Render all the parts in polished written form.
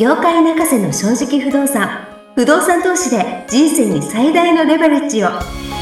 業界泣かせの正直不動産。不動産投資で人生に最大のレバレッジを。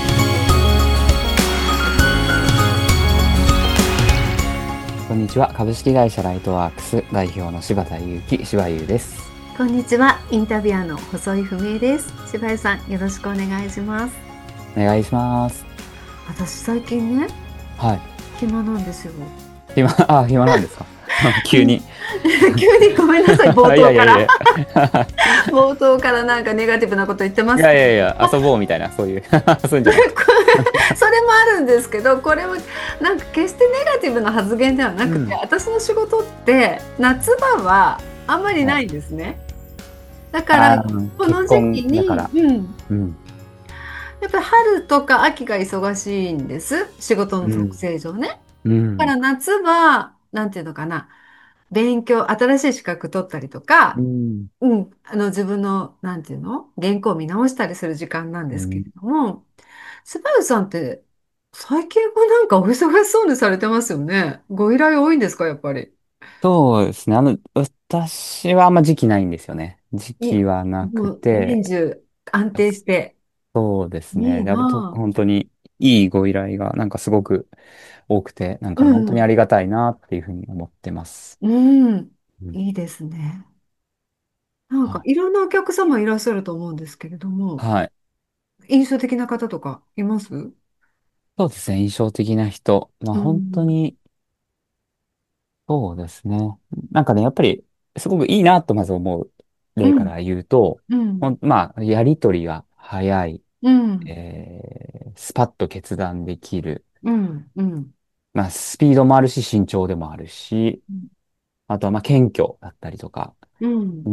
こんにちは。株式会社ライトワークス代表の柴田裕樹、柴優です。 こんにちは。インタビュアーの細井文江です。柴井さん、よろしくお願いします。 お願いします。 私最近ね、 はい。 暇なんですよ。 暇なんですか？急に。 急にごめんなさい、冒いや頭から。 いやいや。 冒頭からなんかネガティブなこと言ってまいすけど。 やいやいや、遊ぼうみたいな、そういう、そういうんじゃない。 それもあるんですけど、これもなんか決してネガティブな発言ではなくて、 うん。 私の仕事って夏場はあんまりはい。 ないんですね。だからこ結の時期に、 婚だから。うん。 やっぱり春とか秋が忙しいんです。仕事の属うん。 性上ね。だうん。 から夏は、なんていうのかな、勉強、新しい資格取ったりとか、 うん。 自分の、なんていうの原稿を見直したりする時間なんですけれうん。 ども、スバルさんって、最近はなんかお忙しそうにされてますよね。ご依頼多いんですか、やっぱり。 そうですね。私はあんま時期ないんですよね。時い期はなくもう年て、 中安定して。 そうですね。 いいで、 な本当にいいご依頼がなんかすごく多くて、なんぁ。うか本当にあん。 りがたいなっていうふうに思ってます。 うん。 うん。 いいですね。なんかはい。 いろんなお客様いらっしゃると思うんですけれども、 はい。 印象的な方とかいます？ そうですね。印象的な人。まあう本当ん。 に、そうですね。なんかね、やっぱりすごくいいなとまず思ううん。 例から言うと、 うん。 まあ、やりとりが早い、 うん。 スパッと決断できる。 うん。うん。 まあ、スピードもあるし、慎重でもあるし、あとはまあ、謙虚だったりとか、 うん。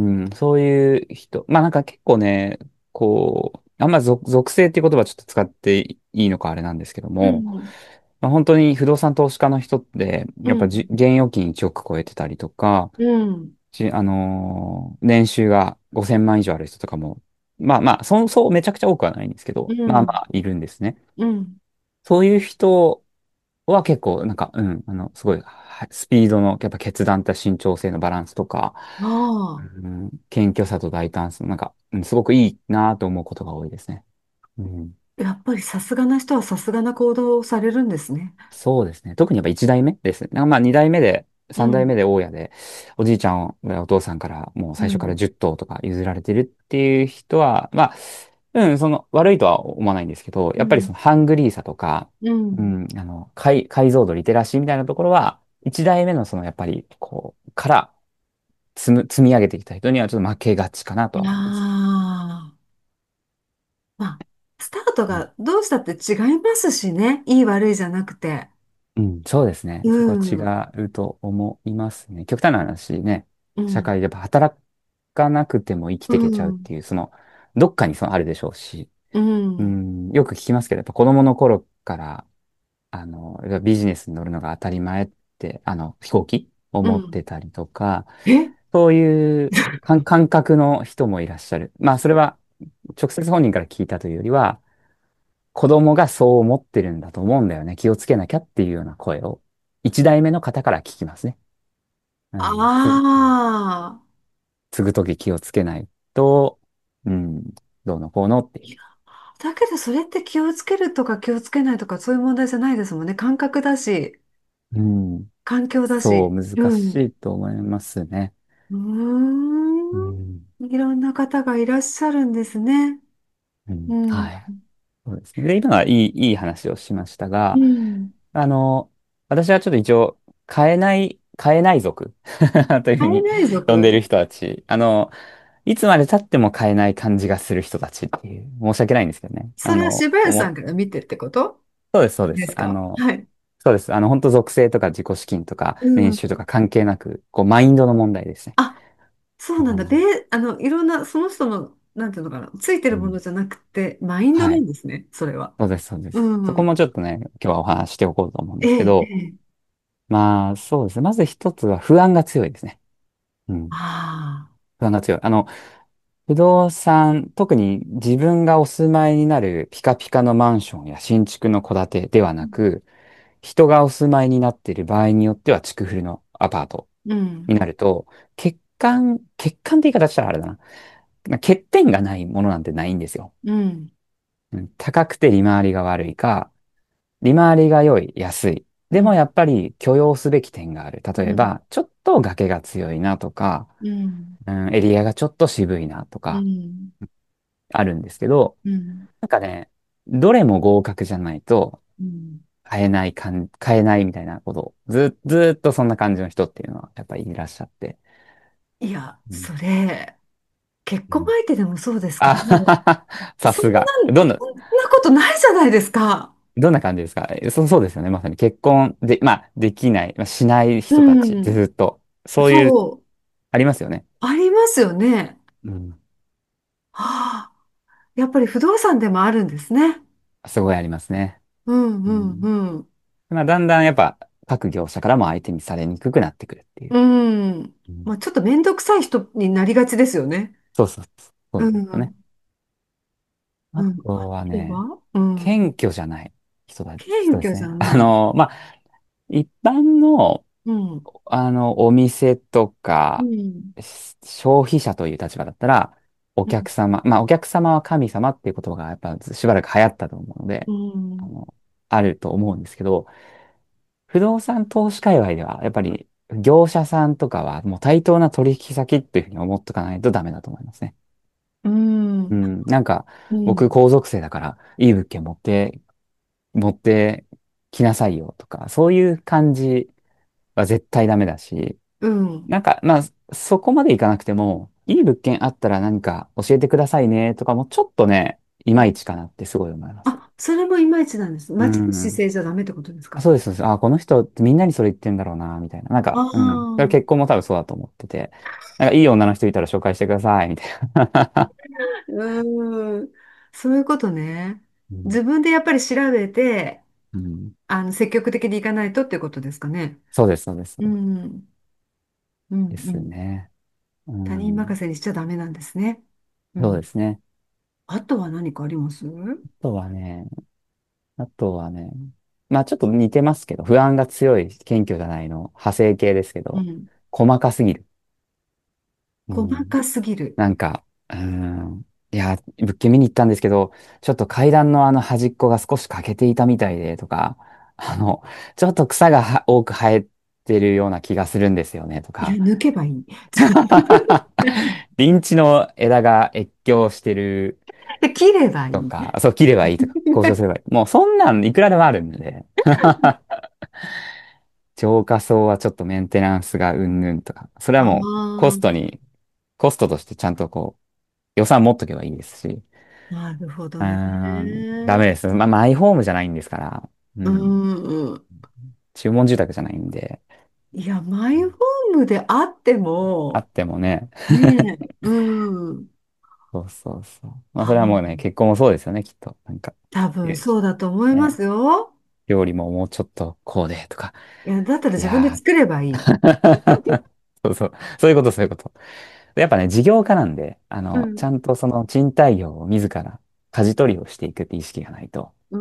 うん、そういう人。まあなんか結構ね、こう、あんま属性っていう言葉ちょっと使っていいのかあれなんですけども、 うん。 まあ、本当に不動産投資家の人って、やっぱうん。 現預金1億超えてたりとか、 うん。 年収が5000万以上ある人とかも、まあまあ、そうめちゃくちゃ多くはないんですけど、まあまうん。 あいるんですね。 うん。 そういう人は結構、なんか、すごい、スピードの、やっぱ決断と慎重性のバランスとか、 あ謙虚さと大胆さ、なんか、すごくいいなと思うことが多いですね。うん。 あ、やっぱりさすがな人はさすがな行動をされるんですね。 そうですね。特にやっぱ一代目ですね。なんかまあ二代目で、 うん。 三代目で大家で、おじいちゃんがお父さんからもう最初からうん。 10頭とか譲られてるっていう人は、まあ、その悪いとは思わないんですけど、やっぱりそうん。 のハングリーさとか、 うん。 解像度、リテラシーみたいなところは、一代目のそのやっぱり、こう、から積み上げてきた人にはちょっと負けがちかなとは思います。 ああ。まあ、スタートうん。 がどうしたって違いますしね。いい悪いじゃなくて。 うん、そうですね。 うそこは違ん。 うと思いますね。極端な話ね、 うん。 社会でやっぱ働かなくても生きうていけちゃうっん。 ていう、その、どっかにそのあるでしょうし、 うん。 よく聞きますけど、やっぱ子供の頃から、ビジネスに乗るのが当たり前って、飛行機を持っうん。 てたりとか、 えそういう感覚の人もいらっしゃる。まあ、それは直接本人から聞いたというよりは、子供がそう思ってるんだと思うんだよね。気をつけなきゃっていうような声を、一代目の方から聞きますね。うん、 ああ継ぐとき気をつけないと、うん、どうのこうのっていう。 ー。だけどそれって気をつけるとか気をつけないとかそういう問題じゃないですもんね。感覚だし、 うん、 環境だそう、 し。 難うん。 しいと思いますね。 うーうん、 ん。いろんな方がいらっしゃるんですね。 うん、 うん。 はい。そうですね。で、今はいい話をしましたうが、 ん。 あの、私はちょっと一応、変えない族というふうに体内族。 呼んでる人たち、いつまで経っても変えない感じがする人たちっていう、申し訳ないんですけどね。 それは渋谷さんから見てってことそうです、そうです。 ですか？はい。 そうです。本当属性とか自己資金とかうん。 年収とか関係なく、こう、マインドの問題ですね。 あ、そうなんだ。で、 うん。 いろんな、その人の、なんていうのかな、ついてるもうん。 のじゃなくて、マインドなはい。 んですね、それは。 そうです、そうでうす。そこん。 もちょっとね、今日はお話ししておこうと思うんでええ、えすけど、 え。 まあ、そうですね。まず一つは不安が強いですね。うん。 あ不安が強い。不動産、特に自分がお住まいになるピカピカのマンションや新築の戸建てではなく、人がお住まいになっている場合によっては築古のアパートあ、うん。 になると、結欠陥って言い方したらあれだな。欠点がないものなんてないんですよ。 うん。 高くて利回りが悪いか、利回りが良い、安い。 うん。 でもやっぱり許容すべき点がある。 うん。 例えば、ちょっと崖が強いなとか、 うん。 エリアがちょっと渋いなとうか、 ん。 あるんですけど、 うん。 なんかね、どれも合格じゃないと、 うん。 買えないみたいなこと、ずーっとそんな感じの人っていうのは、やっぱりいらっしゃって。 いや、 うん。 それ、結婚うん。 相手でもそうですけあど、 はははさそんすが。 そんなことないじゃないですか。 どんな感じですか？そうですよね。まさに結婚で、まあ、できない、まあ、しないう人たち、ずん。 ーっと。そういう、 そう、 ありますよね。 ありますよね。 うん。 はあ、やっぱり不動産でもあるんですね。 すごいありますね。 うんうんうん。 うん。 まあ、だんだんやっぱ、各業者からも相手にされにくくなってくるっていう。 うん。 うん。 まあ、ちょっと面倒くさい人になりがちですよね。 そうそうそう。そううですよね。 ん。 あうん。 とあはね、 とは、うん。 謙虚じゃない人謙虚じゃですね。 ない。 まあ、一般の、 うん。 お店とうか、 ん。 消費者という立場だったら、おうん。 客様、まあ、お客様は神様っていう言葉がやっぱしばらく流行ったと思うので、 うん。 あの、あると思うんですけど、不動産投資界隈では、やっぱり業者さんとかはもう対等な取引先っていうふうに思っとかないとダメだと思いますね。 うん。 うん、なんか、僕、 うん。 皇族生だから、いい物件持ってきなさいよとか、そういう感じは絶対ダメだし、 うん。 なんか、まあ、そこまでいかなくても、いい物件あったら何か教えてくださいねとかもちょっとね、いまいちかなってすごい思います。 あ、それもいまいちなんです。 う待ち伏ん。 せじゃダメってことですか？ そうです、そうです。あ、この人ってみんなにそれ言ってんだろうな、みたいな。なんあか、うん。それあ、 結婚も多分そうだと思ってて、なんかいい女の人いたら紹介してください、みたいな。 そういうことね。 うん。 自分でやっぱり調べて、 うん。 積極的に行かないとっていうことですかね。 そうです、そうです。そううです。 ん、うん、 ですうん。 ね。う他人任ん。 せにしちゃダメなんですね。うん。 そうですね。 あとは何かあります？うあとはね、あとはね、まあちょっと似てますけど、不安が強い、謙虚じゃないの、派生系ですけど、 ん。 細かすぎる。う細ん。 かすぎる。 なんか、いや、物件見に行ったんですけど、ちょっと階段のあの端っこが少し欠けていたみたいで、とか、あの、ちょっと草が多く生えてるような気がするんですよね、といや、 か。 抜けばいい。 臨地の枝が越境してるで切ればいい。 とか、そう、切ればいいとか、交渉すればいい。もうそんなんいくらでもあるんで。浄化層はちょっとメンテナンスがうんぬんとか、それはあもうあ、 コストとしてちゃんとこう、予算持っとけばいいですし、 なるほどね。 ダメです。まあ、マイホームじゃないんですから、ううん。 ん、うん。 注文住宅じゃないんで、 いや、マイホームであっても、 あってもね、 ねえ、うん。 そうそうそう。まあ、それはもうね、 あ、 結婚もそうですよね、きっと。なんか、 多分えそうだと思いまね、 すよ。 料理ももうちょっとこうで、とか。 いや、だったらいや自分で作ればいい。 ーそうそう。そういうこと、そういうこと。やっぱね、事業家なんで、ちうん、 ゃんとその賃貸業を自ら舵取りをしていくって意識がないと。 うん、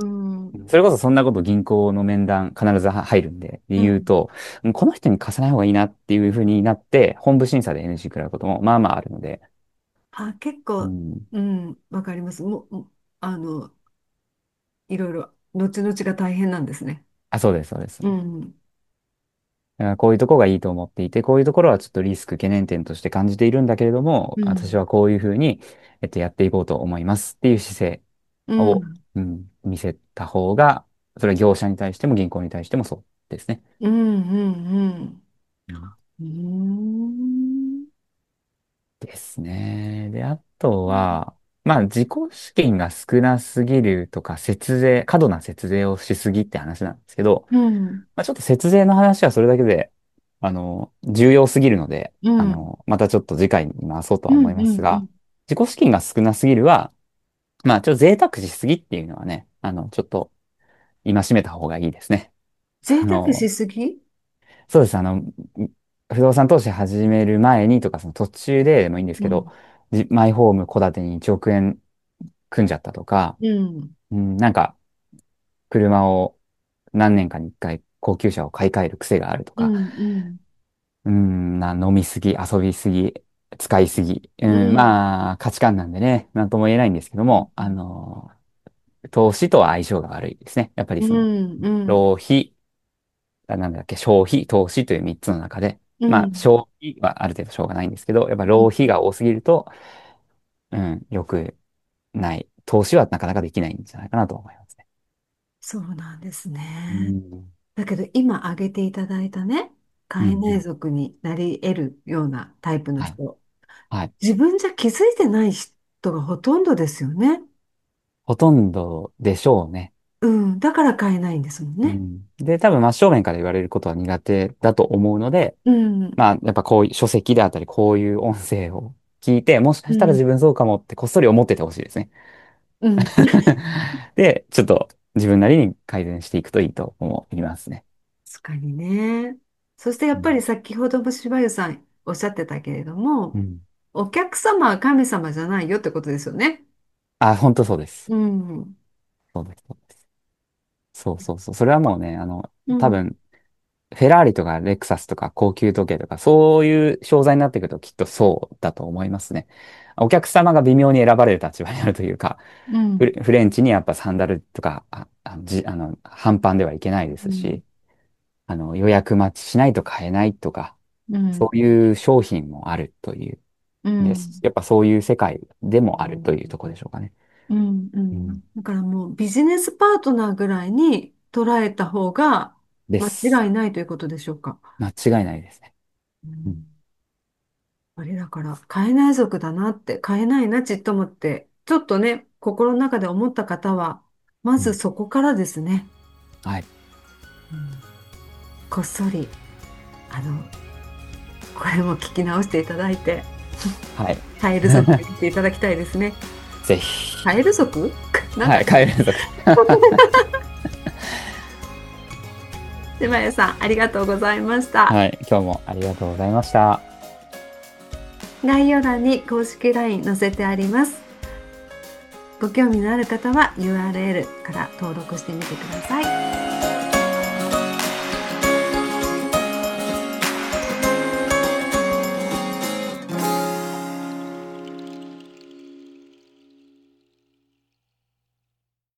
うん、 それこそそんなこと銀行の面談必ず入るんで、で言うと、この人に貸さない方がいいなっていうふうになって、本部審査で NG 食らうこともまあまああるので、 あ、結構、 うん。 うん、わかります。いろいろ、後々が大変なんですね。 あ、そうです、そうです。 うん、 だからこういうところがいいと思っていて、こういうところはちょっとリスク懸念点として感じているんだけれども、 うん、 私はこういうふうに、やっていこうと思いますっていう姿勢を、 うん、 見せた方が、それは業者に対しても銀行に対してもそうですね。 うん、うん、 うん。 うん。 ですね。で、あとは、まあ、自己資金が少なすぎるとか、過度な節税をしすぎって話なんですけど、 うん、 まあ、ちょっと節税の話はそれだけで、重要すぎるので、 うん、うん、 またちょっと次回に回そうとうん、 は思いますが、 うん。 自己資金が少なすぎるは、まあ、ちょっと贅沢しすぎっていうのはね、ちょっと戒めた方がいいですね。 贅沢しあの、 すぎ？ そうです。不動産投資始める前にとか、その途中でもいいんですけど、 うん、 マイホーム戸建てに1億円組んじゃったとか、 うん、 なんか、車を何年かに1回高級車を買い替える癖があるとか、 うん、うん。 飲みすぎ、遊びすぎ、使いすぎ。 うんまあ、価値観なんでね、なんとも言えないんですけども、投資とは相性が悪いですね。やっぱりうその、 んうん浪費、なんだっけ、消費、投資という3つの中で、まあ、 うん消費はある程度しょうがないんですけど、やっぱ浪費が多すぎると、良くない。投資はなかなかできないんじゃないかなと思いますね。 そうなんですうね。 ん。 だけど今挙げていただいたね、 うん、 海うん。 内族になり得るようなタイプのはい。 人、 はい。 自分じゃ気づいてない人がほとんどですよね。 ほとんどでしょうね。 うん、だから買えないんですもんね。 うん。で、多分真正面から言われることは苦手だと思うので、 うん、 まあ、やっぱこういう書籍であったり、こういう音声を聞いて、もしかしたらうん、 自分そうかもってこっそり思っててほしいですね。 うん。 で、ちょっと自分なりに改善していくといいと思いますね。 確かにね。そしてやっぱりうん。 先ほども柴湯さんおっしゃってたけれども、 うん。 お客様は神様じゃないよってことですよね。 あ、本当そうです。 うん、 そうです。そうです。そうそうそう。それはもうね、 うん、 多分、フェラーリとかレクサスとか高級時計とか、そういう商材になってくるときっとそうだと思いますね。お客様が微妙に選ばれる立場になるというか、 うん、 フレンチにやっぱサンダルとか、半パンではいけないでうん、 すし、予約待ちしないと買えないとか、 うん、 そういう商品もあるといううです。 ん、 やっぱそういう世界でもあるというところでしょうかね。 うん、うん。 うん。 だからもうビジネスパートナーぐらいに捉えた方が間です。 違いないということでしょうか。 間違いないですね。うん。 うん、あれだから、買えない族だなって、買えないなちっともって、ちょっとね、心の中で思った方は、まうん。 ずそこからですね。 はい。 うん、こっそり、あの、これも聞き直していただいて、 はい。 カエル族にしていただきたいですね。 ぜひ。 カエル族なんだはい。帰るとか。 島谷さん、ありがとうございました。 はい。今日もありがとうございました。 概要欄に公式 LINE 載せてあります。ご興味のある方は URL から登録してみてください。